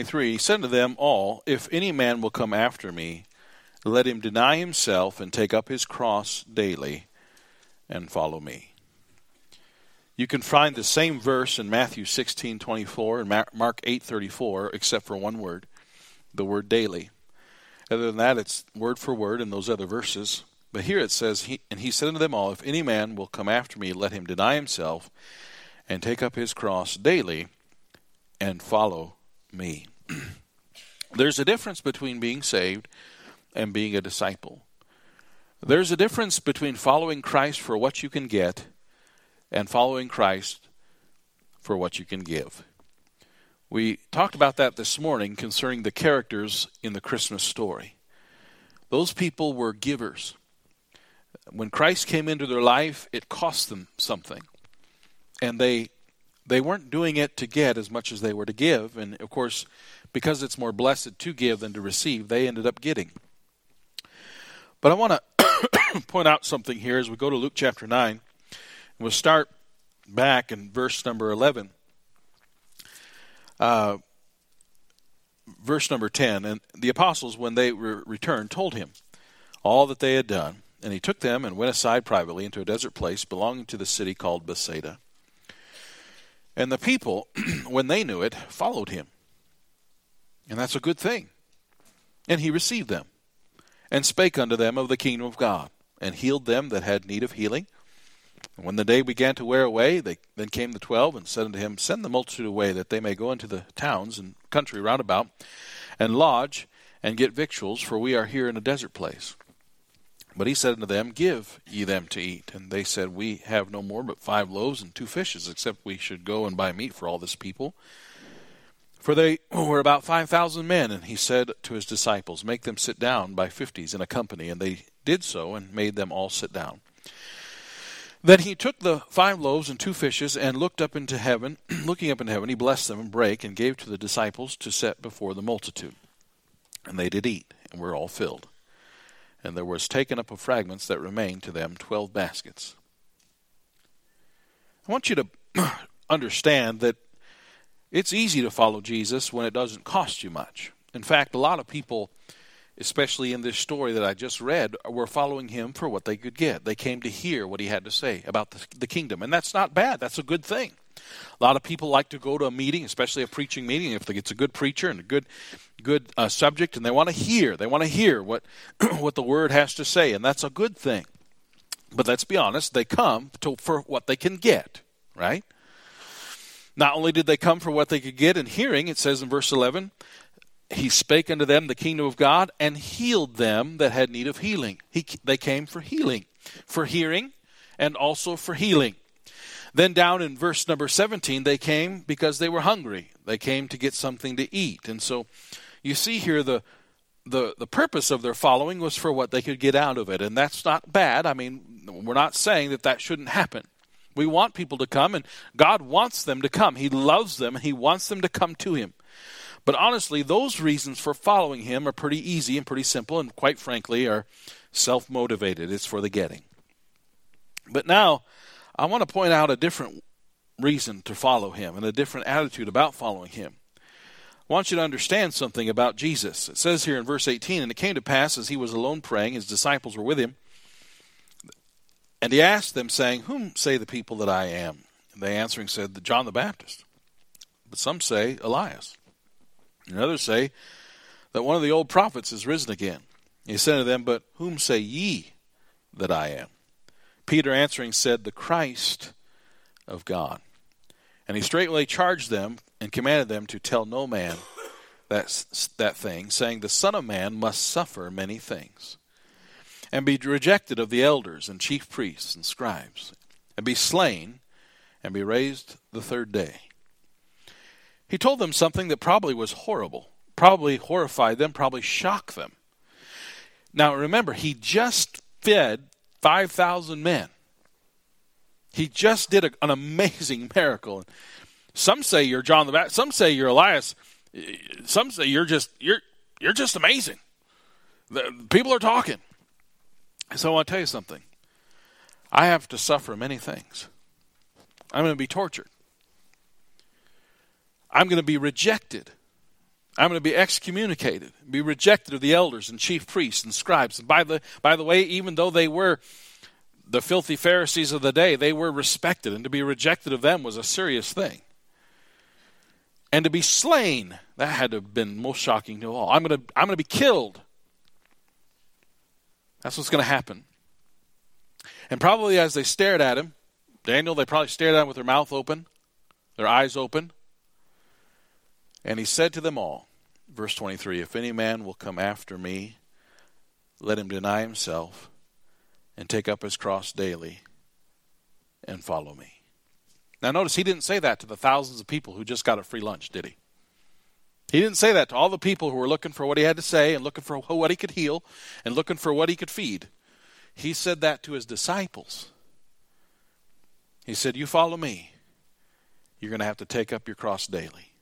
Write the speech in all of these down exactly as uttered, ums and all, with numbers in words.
three, he said to them all, if any man will come after me, let him deny himself and take up his cross daily and follow me. You can find the same verse in Matthew sixteen twenty-four and Mark eight thirty-four, except for one word, the word daily. Other than that, it's word for word in those other verses. But here it says, he, and he said unto them all, if any man will come after me, let him deny himself and take up his cross daily and follow me. There's a difference between being saved and being a disciple. There's a difference between following Christ for what you can get and following Christ for what you can give. We talked about that this morning concerning the characters in the Christmas story. Those people were givers. When Christ came into their life, it cost them something. And they they weren't doing it to get as much as they were to give. And of course, because it's more blessed to give than to receive, they ended up getting. But I want to point out something here as we go to Luke chapter nine. We'll start back in verse number eleven. Uh, verse number ten. And the apostles, when they re- returned, told him all that they had done. And he took them and went aside privately into a desert place belonging to the city called Bethsaida. And the people, when they knew it, followed him. And that's a good thing. And he received them, and spake unto them of the kingdom of God, and healed them that had need of healing. And when the day began to wear away, they, then came the twelve, and said unto him, send the multitude away, that they may go into the towns and country round about, and lodge, and get victuals, for we are here in a desert place. But he said unto them, give ye them to eat. And they said, we have no more but five loaves and two fishes, except we should go and buy meat for all this people. For they were about five thousand men. And he said to his disciples, make them sit down by fifties in a company. And they did so, and made them all sit down. Then he took the five loaves and two fishes, and looked up into heaven. Looking up into heaven, he blessed them, and brake, and gave to the disciples to set before the multitude. And they did eat, and were all filled. And there was taken up of fragments that remained to them twelve baskets. I want you to understand that it's easy to follow Jesus when it doesn't cost you much. In fact, a lot of people, especially in this story that I just read, were following him for what they could get. They came to hear what he had to say about the, the kingdom. And that's not bad. That's a good thing. A lot of people like to go to a meeting, especially a preaching meeting, if it's a good preacher and a good good uh, subject, and they want to hear. They want to hear what, what the Word has to say, and that's a good thing. But let's be honest, they come to, for what they can get, right? Not only did they come for what they could get in hearing, it says in verse eleven, he spake unto them the kingdom of God, and healed them that had need of healing. He, they came for healing, for hearing, and also for healing. Then down in verse number seventeen, they came because they were hungry. They came to get something to eat. And so you see here the, the, the purpose of their following was for what they could get out of it. And that's not bad. I mean, we're not saying that that shouldn't happen. We want people to come, and God wants them to come. He loves them, and he wants them to come to him. But honestly, those reasons for following him are pretty easy and pretty simple, and quite frankly are self-motivated. It's for the getting. But now, I want to point out a different reason to follow him and a different attitude about following him. I want you to understand something about Jesus. It says here in verse eighteen, and it came to pass as he was alone praying, his disciples were with him, and he asked them, saying, whom say the people that I am? And they answering said, that John the Baptist. But some say Elias. And others say that one of the old prophets is risen again. He said to them, but whom say ye that I am? Peter answering said, the Christ of God. And he straightway charged them and commanded them to tell no man that, that thing, saying, the Son of Man must suffer many things, and be rejected of the elders and chief priests and scribes, and be slain, and be raised the third day. He told them something that probably was horrible, probably horrified them, probably shocked them. Now remember, he just fed five thousand men. He just did a, an amazing miracle. Some say you're John the Baptist. Some say you're Elias. Some say you're just you're you're just amazing. The, people are talking. So I want to tell you something. I have to suffer many things. I'm going to be tortured. I'm going to be rejected. I'm going to be excommunicated, be rejected of the elders and chief priests and scribes. And by the, by the way, even though they were the filthy Pharisees of the day, they were respected, and to be rejected of them was a serious thing. And to be slain, that had to have been most shocking to all. I'm going to, I'm going to be killed. That's what's going to happen. And probably as they stared at him, Daniel, they probably stared at him with their mouth open, their eyes open. And he said to them all, verse twenty-three, if any man will come after me, let him deny himself and take up his cross daily and follow me. Now notice he didn't say that to the thousands of people who just got a free lunch, did he? He didn't say that to all the people who were looking for what he had to say and looking for what he could heal and looking for what he could feed. He said that to his disciples. He said, you follow me, you're going to have to take up your cross daily.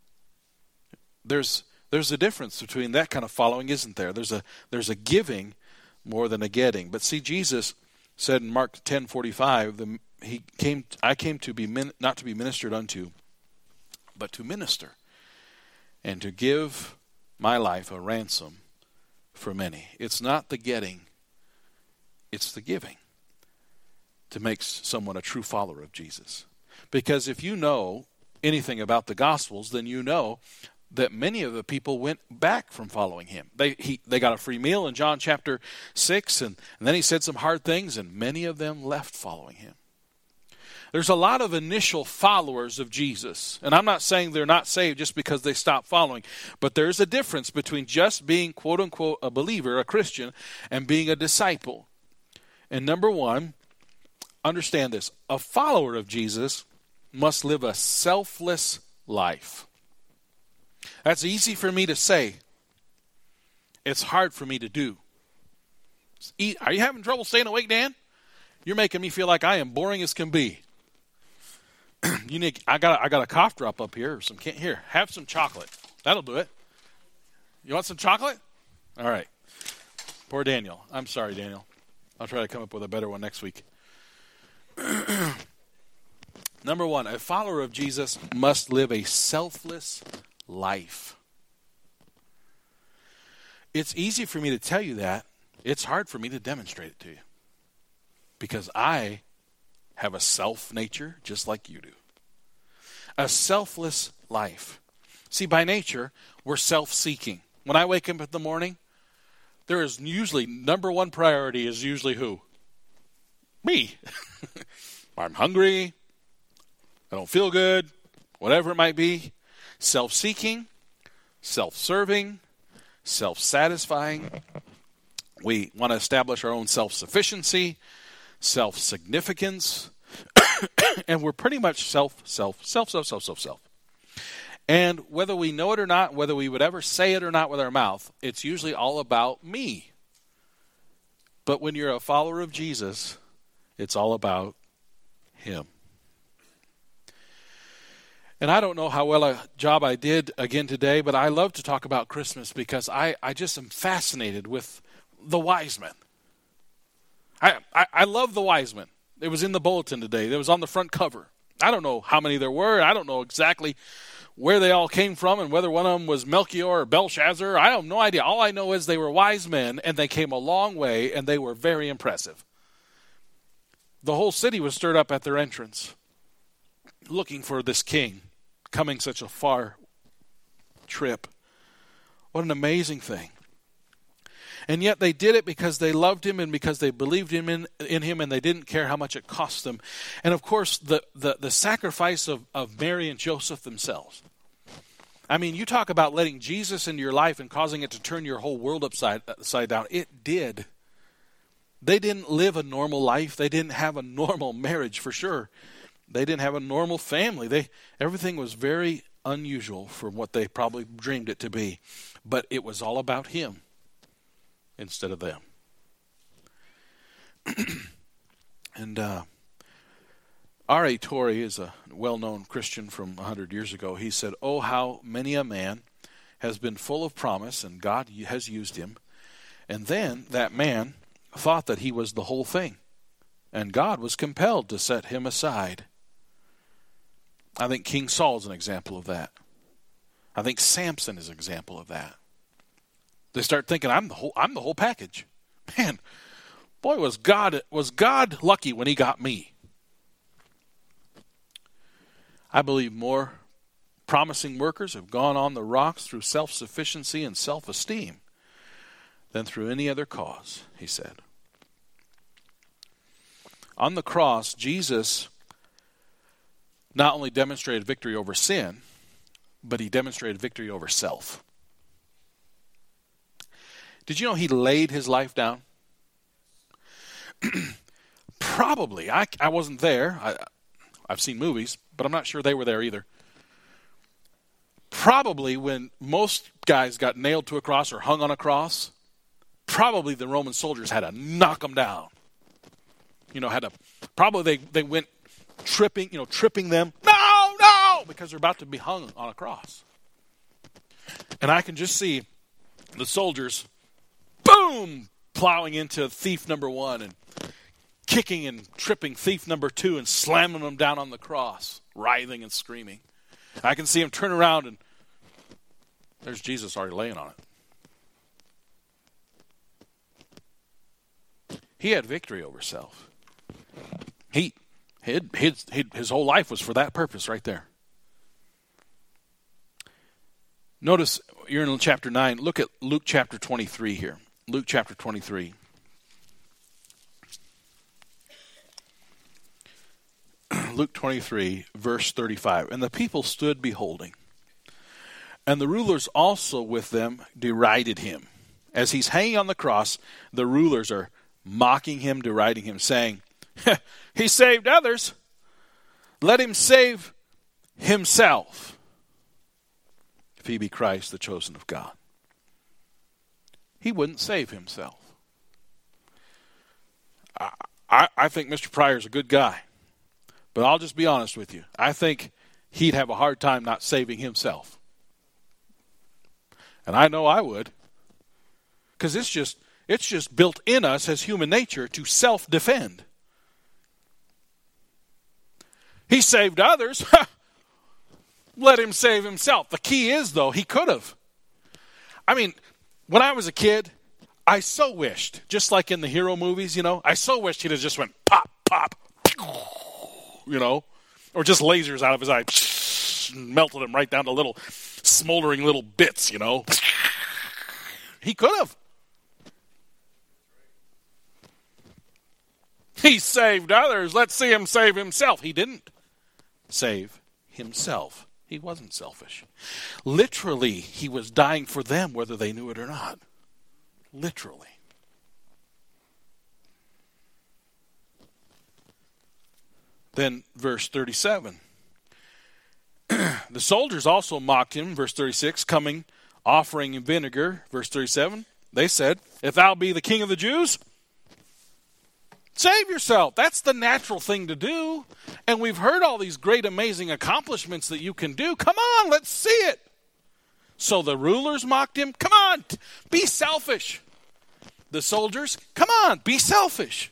There's there's a difference between that kind of following, isn't there? There's a there's a giving more than a getting. But see, Jesus said in Mark ten forty-five, the, he came. I came to be min, not to be ministered unto, but to minister, and to give my life a ransom for many. It's not the getting, it's the giving to make someone a true follower of Jesus. Because if you know anything about the Gospels, then you know that many of the people went back from following him. They he, they got a free meal in John chapter six, and, and then he said some hard things, and many of them left following him. There's a lot of initial followers of Jesus, and I'm not saying they're not saved just because they stopped following, but there's a difference between just being, quote-unquote, a believer, a Christian, and being a disciple. And number one, understand this, a follower of Jesus must live a selfless life. That's easy for me to say. It's hard for me to do. Are you having trouble staying awake, Dan? You're making me feel like I am boring as can be. You need. I got. I got a cough drop up here. Or some can't here. Have some chocolate. That'll do it. You want some chocolate? All right. Poor Daniel. I'm sorry, Daniel. I'll try to come up with a better one next week. Number one, a follower of Jesus must live a selfless life. It's easy for me to tell you that. It's hard for me to demonstrate it to you. Because I have a self nature just like you do. A selfless life. See, by nature, we're self-seeking. When I wake up in the morning, there is usually, number one priority is usually who? Me. I'm hungry. I don't feel good. Whatever it might be. Self-seeking, self-serving, self-satisfying. We want to establish our own self-sufficiency, self-significance, and we're pretty much self, self, self, self, self, self, self. And whether we know it or not, whether we would ever say it or not with our mouth, it's usually all about me. But when you're a follower of Jesus, it's all about him. And I don't know how well a job I did again today, but I love to talk about Christmas because I, I just am fascinated with the wise men. I, I, I love the wise men. It was in the bulletin today. It was on the front cover. I don't know how many there were. I don't know exactly where they all came from and whether one of them was Melchior or Belshazzar. I have no idea. All I know is they were wise men and they came a long way and they were very impressive. The whole city was stirred up at their entrance, looking for this king, coming such a far trip. What an amazing thing. And yet they did it because they loved him and because they believed him in, in him, and they didn't care how much it cost them. And of course, the, the, the sacrifice of, of Mary and Joseph themselves. I mean, you talk about letting Jesus into your life and causing it to turn your whole world upside, upside down. It did. They didn't live a normal life. They didn't have a normal marriage for sure. They didn't have a normal family. They everything was very unusual from what they probably dreamed it to be. But it was all about him instead of them. And uh, R A Torrey is a well-known Christian from one hundred years ago. He said, "Oh, how many a man has been full of promise, and God has used him. And then that man thought that he was the whole thing, and God was compelled to set him aside." I think King Saul's an example of that. I think Samson is an example of that. They start thinking, I'm the whole I'm the whole package. Man, boy, was God was God lucky when he got me. I believe more promising workers have gone on the rocks through self-sufficiency and self-esteem than through any other cause, he said. On the cross, Jesus not only demonstrated victory over sin, but he demonstrated victory over self. Did you know he laid his life down? Probably. I, I wasn't there. I, I've seen movies, but I'm not sure they were there either. Probably when most guys got nailed to a cross or hung on a cross, probably the Roman soldiers had to knock them down. You know, had to, probably they, they went tripping, you know, tripping them. No, no, because they're about to be hung on a cross. And I can just see the soldiers, boom, plowing into thief number one and kicking and tripping thief number two and slamming them down on the cross, writhing and screaming. I can see him turn around and there's Jesus already laying on it. He had victory over self. He, his, his, his whole life was for that purpose right there. Notice, you're in chapter nine. Look at Luke chapter twenty-three here. Luke chapter twenty-three. Luke twenty-three, verse thirty-five. And the people stood beholding. And the rulers also with them derided him. As he's hanging on the cross, the rulers are mocking him, deriding him, saying, he saved others. Let him save himself, if he be Christ, the chosen of God. He wouldn't save himself. I, I, I think Mister Pryor's a good guy. But I'll just be honest with you. I think he'd have a hard time not saving himself. And I know I would. Because it's just, it's just built in us as human nature to self-defend. He saved others. Let him save himself. The key is, though, he could have. I mean, when I was a kid, I so wished, just like in the hero movies, you know, I so wished he'd have just went pop, pop, you know, or just lasers out of his eye, melted him right down to little smoldering little bits, you know. He could have. He saved others. Let's see him save himself. He didn't save himself. He wasn't selfish. Literally, he was dying for them, whether they knew it or not. Literally. Then verse thirty-seven. The soldiers also mocked him, verse thirty-six, coming, offering him vinegar, verse thirty-seven. They said, if thou be the king of the Jews, save yourself. That's the natural thing to do. And we've heard all these great, amazing accomplishments that you can do. Come on, let's see it. So the rulers mocked him. Come on, be selfish. The soldiers, come on, be selfish.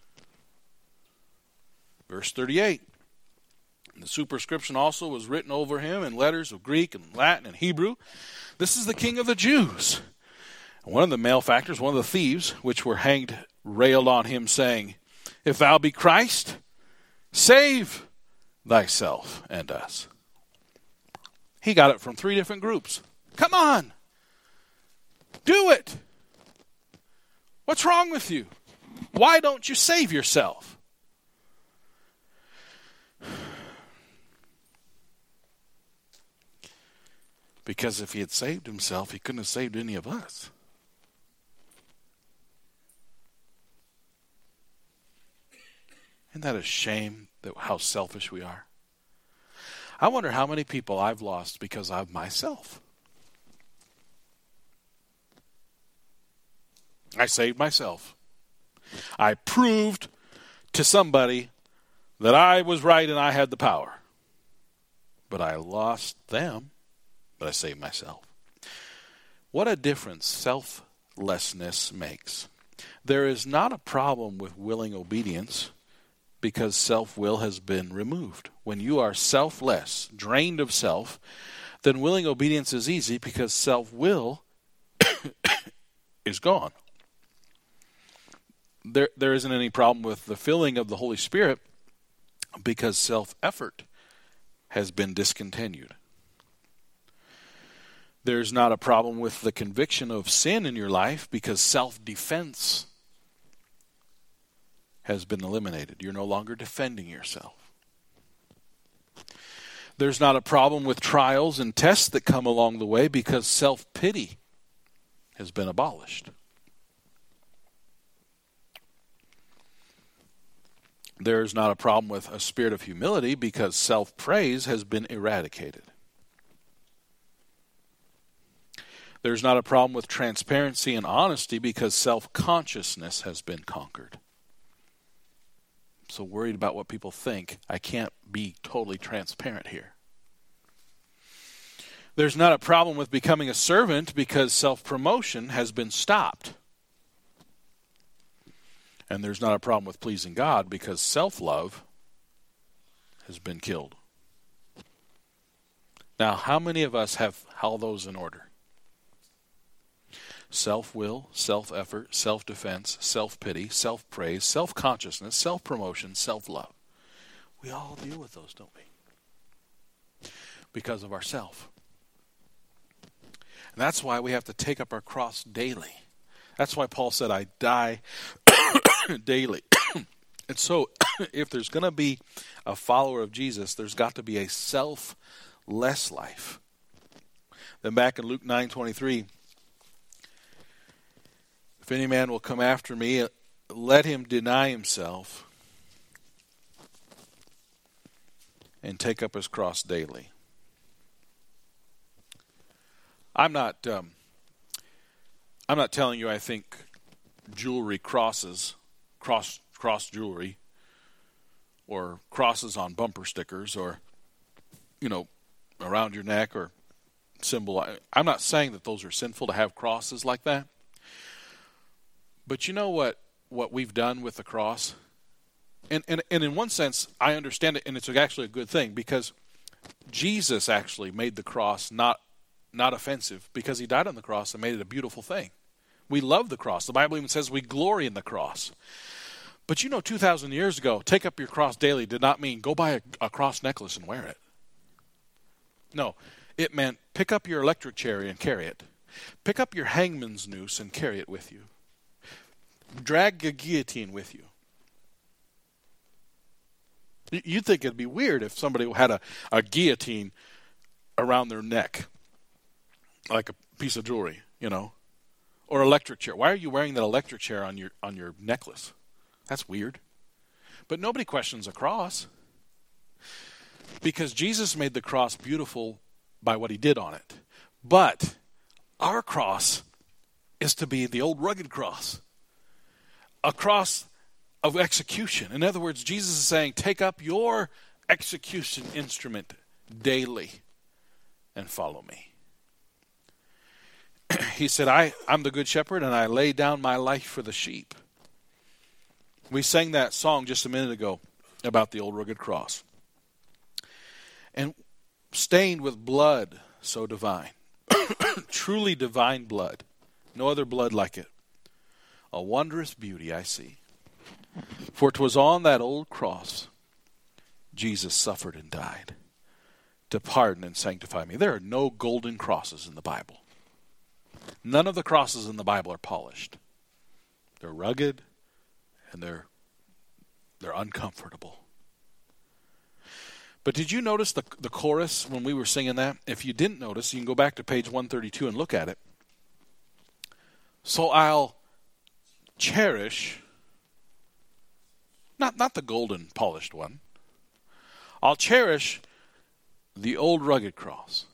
Verse thirty-eight. The superscription also was written over him in letters of Greek and Latin and Hebrew. This is the King of the Jews. And one of the malefactors, one of the thieves, which were hanged, railed on him, saying, if thou be Christ, save thyself and us. He got it from three different groups. Come on. Do it. What's wrong with you? Why don't you save yourself? Because if he had saved himself, he couldn't have saved any of us. Isn't that a shame that how selfish we are? I wonder how many people I've lost because of myself. I saved myself. I proved to somebody that I was right and I had the power. But I lost them, but I saved myself. What a difference selflessness makes. There is not a problem with willing obedience because self-will has been removed. When you are selfless, drained of self, then willing obedience is easy because self-will is gone. There, there isn't any problem with the filling of the Holy Spirit because self-effort has been discontinued. There's not a problem with the conviction of sin in your life because self-defense has been eliminated. You're no longer defending yourself. There's not a problem with trials and tests that come along the way because self-pity has been abolished. There's not a problem with a spirit of humility because self-praise has been eradicated. There's not a problem with transparency and honesty because self-consciousness has been conquered. I'm so worried about what people think, I can't be totally transparent here. There's not a problem with becoming a servant because self-promotion has been stopped. And there's not a problem with pleasing God because self-love has been killed. Now, how many of us have all those in order? Self-will, self-effort, self-defense, self-pity, self-praise, self-consciousness, self-promotion, self-love. We all deal with those, don't we? Because of ourself. And that's why we have to take up our cross daily. That's why Paul said, I die daily. And so, if there's going to be a follower of Jesus, there's got to be a selfless life. Then back in Luke nine twenty-three, if any man will come after me, let him deny himself and take up his cross daily. I'm not um, I'm not telling you I think jewelry crosses, cross cross jewelry, or crosses on bumper stickers, or, you know, around your neck, or symbol. I'm not saying that those are sinful to have crosses like that. But you know what, what we've done with the cross? And, and, and in one sense, I understand it, and it's actually a good thing, because Jesus actually made the cross not not offensive, because he died on the cross and made it a beautiful thing. We love the cross. The Bible even says we glory in the cross. But you know, two thousand years ago, take up your cross daily did not mean go buy a, a cross necklace and wear it. No, it meant pick up your electric chair and carry it. Pick up your hangman's noose and carry it with you. Drag a guillotine with you. You'd think it'd be weird if somebody had a, a guillotine around their neck, like a piece of jewelry, you know, or electric chair. Why are you wearing that electric chair on your on your necklace? That's weird. But nobody questions a cross, because Jesus made the cross beautiful by what he did on it. But our cross is to be the old rugged cross, a cross of execution. In other words, Jesus is saying, take up your execution instrument daily and follow me. He said, I, I'm the good shepherd, and I lay down my life for the sheep. We sang that song just a minute ago about the old rugged cross. And stained with blood so divine, truly divine blood, no other blood like it. A wondrous beauty I see. For 'twas on that old cross Jesus suffered and died to pardon and sanctify me. There are no golden crosses in the Bible. None of the crosses in the Bible are polished. They're rugged and they're they're uncomfortable. But did you notice the the chorus when we were singing that? If you didn't notice, you can go back to page one thirty-two and look at it. So I'll cherish, not not the golden polished one. I'll cherish the old rugged cross.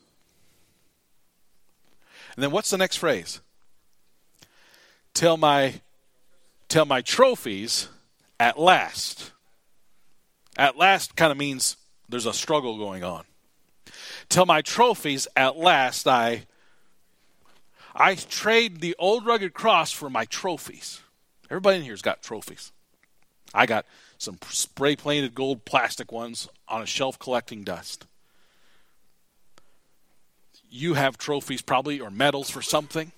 And then what's the next phrase? Till my till my trophies at last. At last kind of means there's a struggle going on. Till my trophies at last I I trade the old rugged cross for my trophies. Everybody in here's got trophies. I got some spray painted gold plastic ones on a shelf collecting dust. you have trophies probably or medals for something.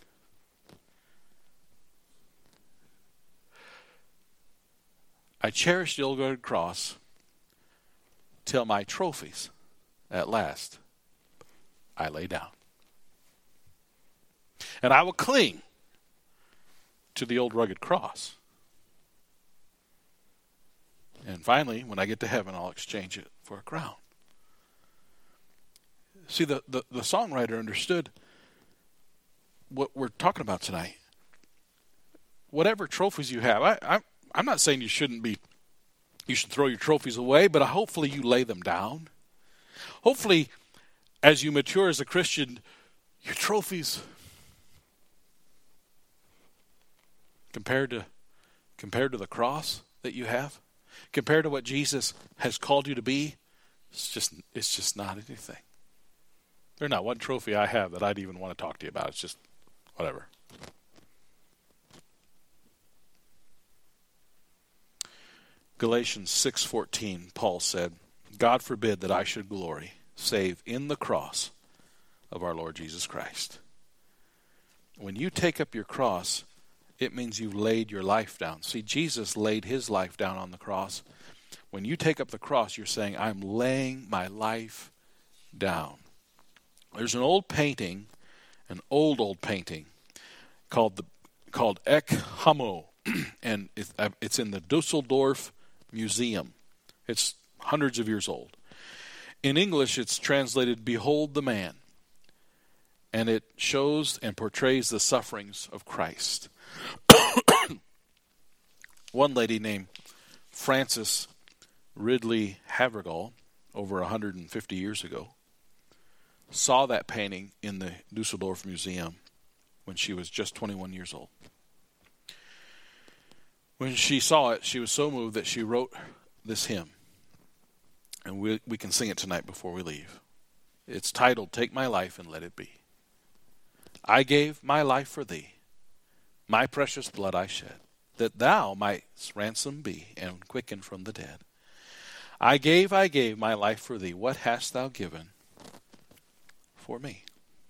I cherish the old rugged cross till my trophies, at last, I lay down. And I will cling to the old rugged cross. And finally, when I get to heaven, I'll exchange it for a crown. See, the, the, the songwriter understood what we're talking about tonight. Whatever trophies you have, I, I, I'm not saying you shouldn't be, you should throw your trophies away, but hopefully you lay them down. Hopefully, as you mature as a Christian, your trophies, compared to compared to the cross that you have, compared to what Jesus has called you to be, it's just it's just not anything. There's not one trophy I have that I'd even want to talk to you about. It's just whatever. Galatians six fourteen, Paul said, God forbid that I should glory, save in the cross of our Lord Jesus Christ. When you take up your cross, it means you laid your life down. See, Jesus laid his life down on the cross. When you take up the cross, you're saying, I'm laying my life down. There's an old painting, an old, old painting, called the called Ecce Homo, and it's, it's in the Dusseldorf Museum. It's hundreds of years old. In English, it's translated, Behold the Man, and it shows and portrays the sufferings of Christ. One lady named Frances Ridley Havergal, over one hundred fifty years ago, saw that painting in the Dusseldorf Museum when she was just twenty-one years old. When she saw it, she was so moved that she wrote this hymn. And we, we can sing it tonight before we leave. It's titled, Take My Life and Let It Be. I gave my life for thee, my precious blood I shed, that thou mightst ransom be and quicken from the dead. I gave, I gave my life for thee. What hast thou given for me?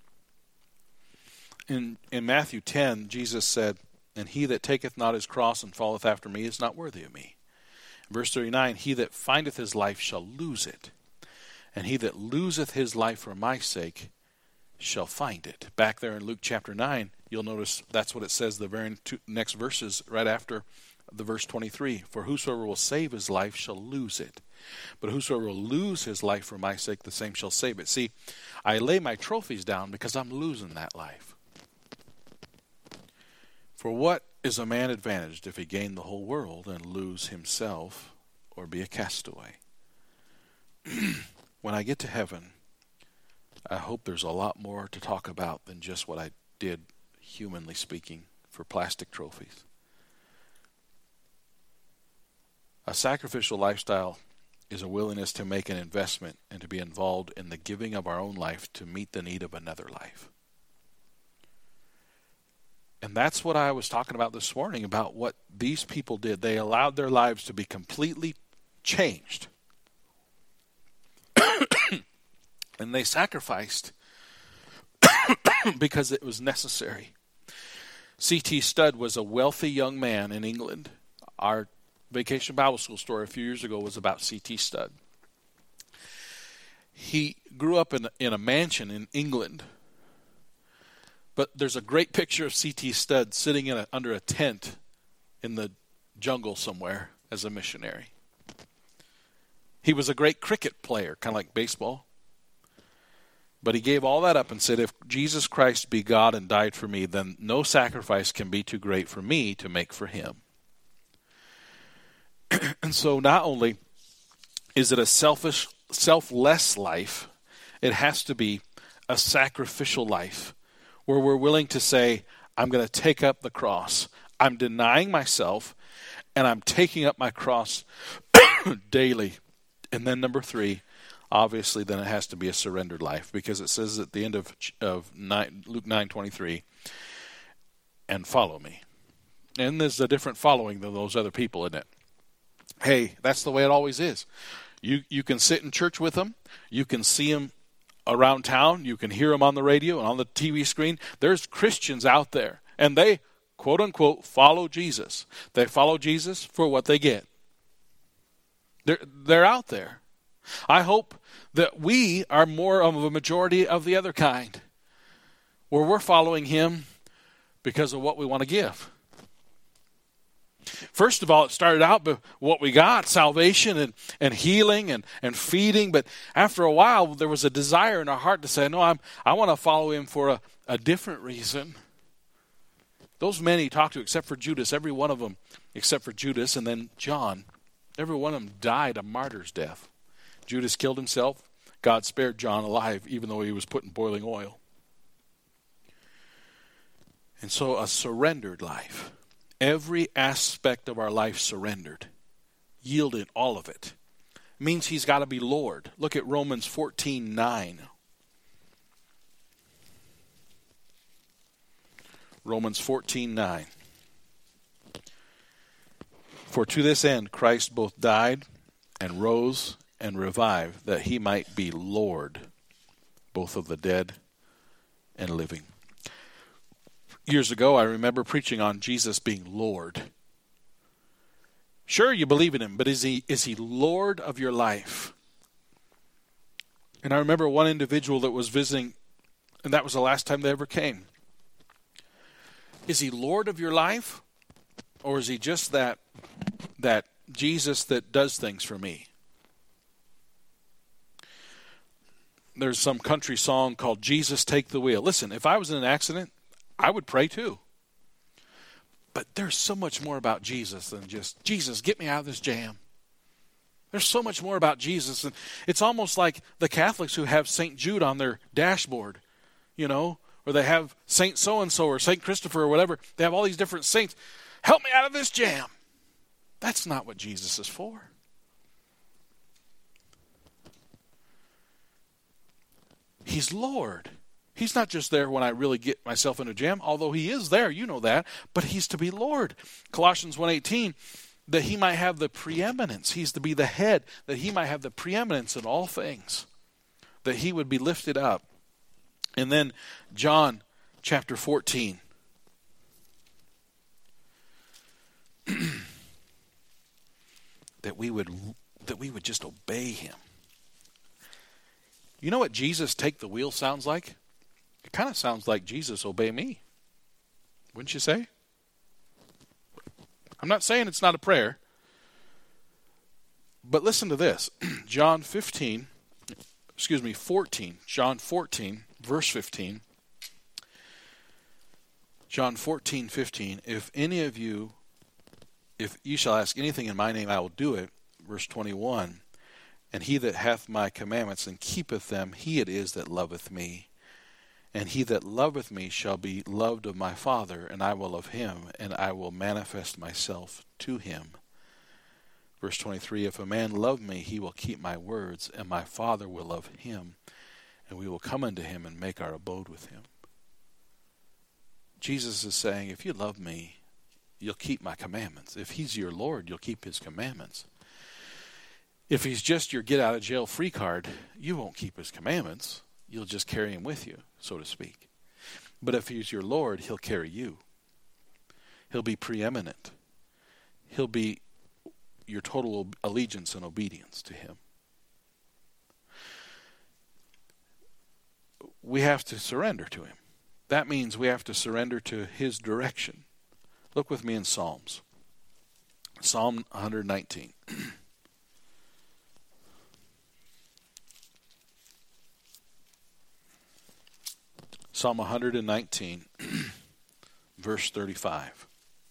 In, in Matthew ten, Jesus said, And he that taketh not his cross and falleth after me is not worthy of me. Verse thirty-nine, He that findeth his life shall lose it, and he that loseth his life for my sake shall find it. Back there in Luke chapter nine, you'll notice that's what it says the very two, next verses right after the verse twenty-three. For whosoever will save his life shall lose it, but whosoever will lose his life for my sake, the same shall save it. See, I lay my trophies down because I'm losing that life. For what is a man advantaged if he gain the whole world and lose himself or be a castaway? When I get to heaven, I hope there's a lot more to talk about than just what I did, humanly speaking, for plastic trophies. A sacrificial lifestyle is a willingness to make an investment and to be involved in the giving of our own life to meet the need of another life. And that's what I was talking about this morning, about what these people did. They allowed their lives to be completely changed. And they sacrificed because it was necessary. C T Studd was a wealthy young man in England. Our Vacation Bible School story a few years ago was about C T Studd. He grew up in, in a mansion in England. But there's a great picture of C T Studd sitting in a, under a tent in the jungle somewhere as a missionary. He was a great cricket player, kind of like baseball. But he gave all that up and said, if Jesus Christ be God and died for me, then no sacrifice can be too great for me to make for him. And so not only is it a selfish, selfless life, it has to be a sacrificial life where we're willing to say, I'm going to take up the cross. I'm denying myself, and I'm taking up my cross daily. And then number three, obviously, then it has to be a surrendered life, because it says at the end of of nine, Luke nine twenty-three, and follow me. And there's a different following than those other people, isn't it? Hey, that's the way it always is. You you can sit in church with them. You can see them around town. You can hear them on the radio and on the T V screen. There's Christians out there, and they, quote unquote, follow Jesus. They follow Jesus for what they get. They're, they're out there. I hope that we are more of a majority of the other kind, where we're following him because of what we want to give. First of all, it started out with what we got, salvation and, and healing and, and feeding. But after a while, there was a desire in our heart to say, no, I'm, I want to follow him for a, a different reason. Those men he talked to, except for Judas, every one of them, except for Judas and then John, every one of them died a martyr's death. Judas killed himself. God spared John alive, even though he was put in boiling oil. And so a surrendered life. Every aspect of our life surrendered. Yielded all of it. It means he's got to be Lord. Look at Romans fourteen nine. Romans fourteen nine. For to this end Christ both died and rose and revived, that he might be Lord, both of the dead and living. Years ago, I remember preaching on Jesus being Lord. Sure, you believe in him, but is he is he Lord of your life? And I remember one individual that was visiting, and that was the last time they ever came. Is he Lord of your life? Or is he just that that Jesus that does things for me? There's some country song called Jesus Take the Wheel. Listen, if I was in an accident, I would pray too. But there's so much more about Jesus than just, Jesus, get me out of this jam. There's so much more about Jesus. And it's almost like the Catholics who have Saint Jude on their dashboard, you know, or they have Saint so-and-so or Saint Christopher or whatever. They have all these different saints. Help me out of this jam. That's not what Jesus is for. He's Lord. He's not just there when I really get myself in a jam, although he is there, you know that, but he's to be Lord. Colossians one eighteen, that he might have the preeminence. He's to be the head, that he might have the preeminence in all things, that he would be lifted up. And then John chapter fourteen. that we would that we would just obey him. You know what Jesus take the wheel sounds like? It kind of sounds like Jesus obey me. Wouldn't you say? I'm not saying it's not a prayer. But listen to this. John fifteen, excuse me, fourteen. John fourteen, verse fifteen. John fourteen, fifteen. If any of you, if you shall ask anything in my name, I will do it. Verse twenty-one. And he that hath my commandments and keepeth them, he it is that loveth me. And he that loveth me shall be loved of my Father, and I will of him, and I will manifest myself to him. Verse twenty-three, if a man love me, he will keep my words, and my Father will love him, and we will come unto him and make our abode with him. Jesus is saying, if you love me, you'll keep my commandments. If he's your Lord, you'll keep his commandments. If he's just your get-out-of-jail-free card, you won't keep his commandments. You'll just carry him with you, so to speak. But if he's your Lord, he'll carry you. He'll be preeminent. He'll be your total allegiance and obedience to him. We have to surrender to him. That means we have to surrender to his direction. Look with me in Psalms. Psalm one nineteen. Psalm one nineteen, verse thirty-five.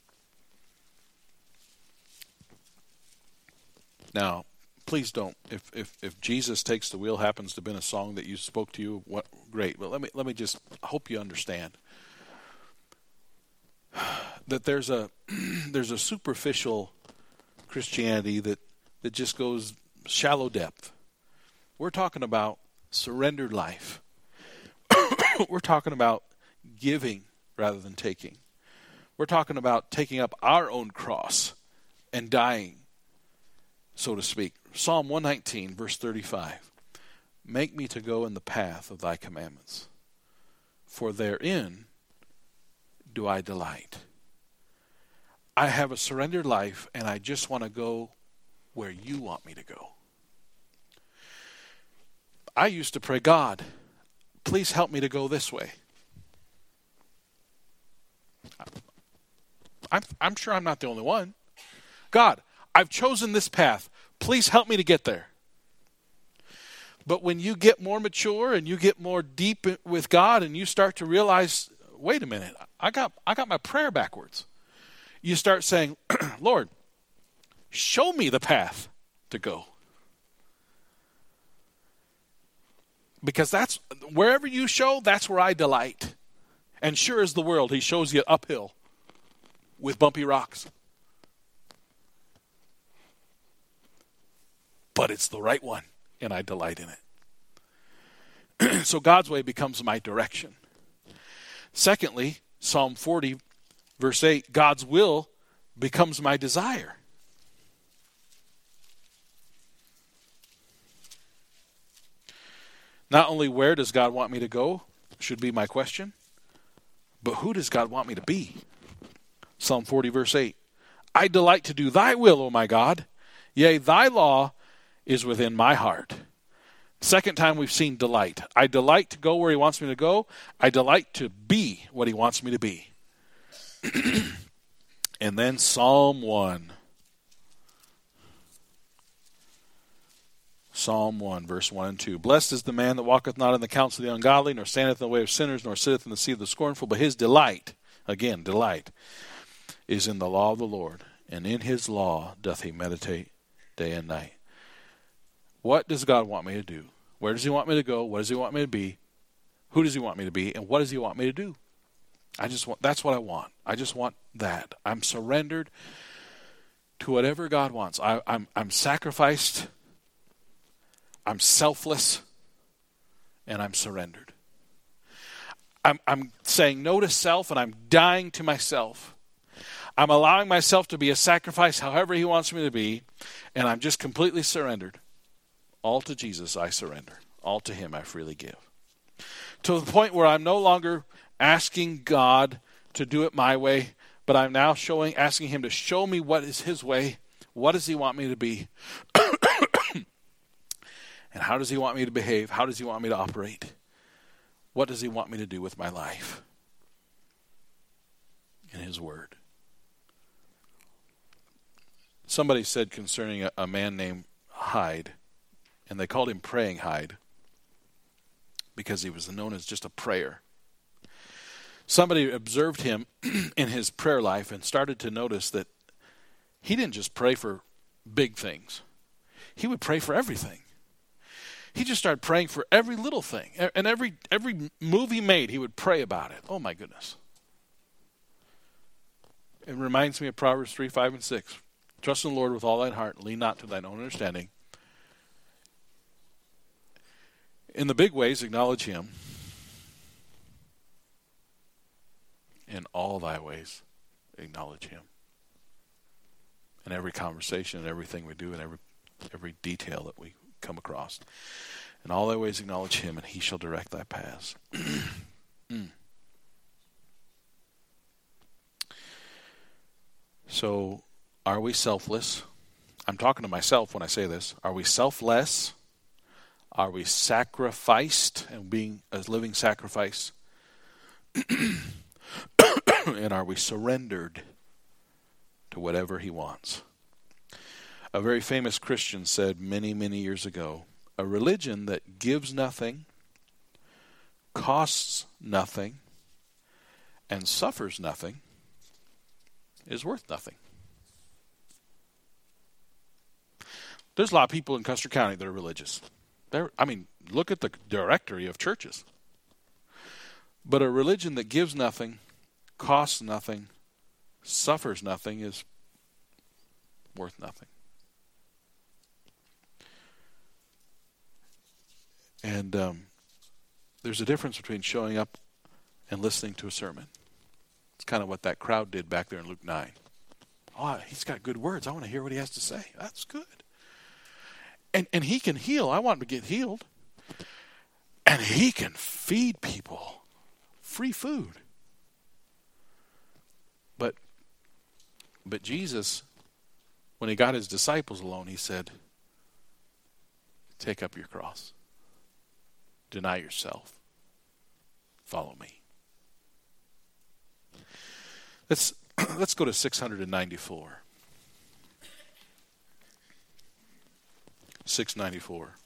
Now, please don't. If, if if Jesus Takes the Wheel happens to have been a song that you spoke to you, what great. But let me let me just I hope you understand that there's a there's a superficial Christianity that that just goes shallow depth. We're talking about surrendered life. We're talking about giving rather than taking. We're talking about taking up our own cross and dying, so to speak. Psalm one nineteen, verse thirty-five. make me to go in the path of thy commandments, for therein do I delight. I have a surrendered life, and I just want to go where you want me to go. I used to pray, God, please help me to go this way. I'm, I'm sure I'm not the only one. God, I've chosen this path. Please help me to get there. But when you get more mature and you get more deep with God and you start to realize, wait a minute, I got I got my prayer backwards. You start saying, Lord, show me the path to go. Because that's wherever you show, that's where I delight. And sure as the world, he shows you uphill with bumpy rocks. But it's the right one, and I delight in it. So God's way becomes my direction. Secondly, Psalm forty, verse eight, God's will becomes my desire. Not only where does God want me to go, should be my question, but who does God want me to be? Psalm forty, verse eight, I delight to do thy will, O my God. Yea, thy law is within my heart. Second time we've seen delight. I delight to go where he wants me to go. I delight to be what he wants me to be. And then Psalm one. Psalm one, verse one and two. Blessed is the man that walketh not in the counsel of the ungodly, nor standeth in the way of sinners, nor sitteth in the seat of the scornful. But his delight, again, delight, is in the law of the Lord. And in his law doth he meditate day and night. What does God want me to do? Where does he want me to go? What does he want me to be? Who does he want me to be? And what does he want me to do? I just want, that's what I want. I just want that. I'm surrendered to whatever God wants. I, I'm, I'm sacrificed. I'm selfless. And I'm surrendered. I'm, I'm saying no to self, and I'm dying to myself. I'm allowing myself to be a sacrifice however he wants me to be, and I'm just completely surrendered. All to Jesus I surrender. All to him I freely give. To the point where I'm no longer asking God to do it my way, but I'm now showing, asking him to show me what is his way. What does he want me to be? And how does he want me to behave? How does he want me to operate? What does he want me to do with my life? In his word. Somebody said concerning a, a man named Hyde, and they called him Praying Hyde because he was known as just a prayer. Somebody observed him in his prayer life and started to notice that he didn't just pray for big things. He would pray for everything. He just started praying for every little thing. And every every move he made, he would pray about it. Oh my goodness. It reminds me of Proverbs three, five, and six. Trust in the Lord with all thine heart, lean not to thine own understanding. In the big ways, acknowledge him. In all thy ways, acknowledge him. In every conversation, and everything we do, and every every detail that we come across. In all thy ways, acknowledge him, and he shall direct thy paths. mm. So, are we selfless? I'm talking to myself when I say this. Are we selfless? Are we sacrificed and being a living sacrifice? And are we surrendered to whatever he wants? A very famous Christian said many, many years ago, a religion that gives nothing, costs nothing, and suffers nothing is worth nothing. There's a lot of people in Custer County that are religious. They're, I mean, look at the directory of churches. But a religion that gives nothing, costs nothing, suffers nothing is worth nothing. And um, there's a difference between showing up and listening to a sermon. It's kind of what that crowd did back there in Luke nine. Oh, he's got good words. I want to hear what he has to say. That's good. And and he can heal. I want him to get healed. And he can feed people. Free food. But, but Jesus, when he got his disciples alone, he said, take up your cross. Deny yourself. Follow me. Let's, let's go to six hundred ninety-four. six ninety-four.